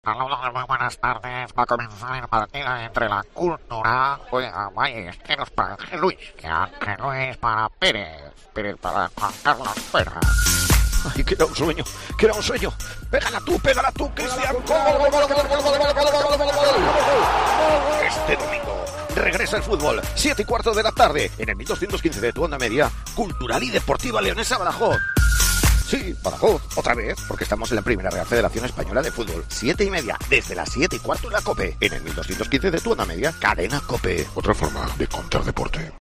Hola, muy buenas tardes. Va a comenzar el partido entre la Cultura. Juega Ballesteros para Ángel Luis. Y Ángel Luis para Pérez. Pérez para Juan Carlos Pérez. Ay, que era un sueño, que era un sueño. Pégala tú, Cristian. Este domingo regresa el fútbol, 7:15 de la tarde, en el 1215 de tu onda media, Cultural y Deportiva Leonesa Badajoz. Sí, Badajoz, otra vez, porque estamos en la primera Real Federación Española de Fútbol. 7:30, desde las 7:15 en la COPE. En el 1215 de tu onda media, Cadena COPE. Otra forma de contar deporte.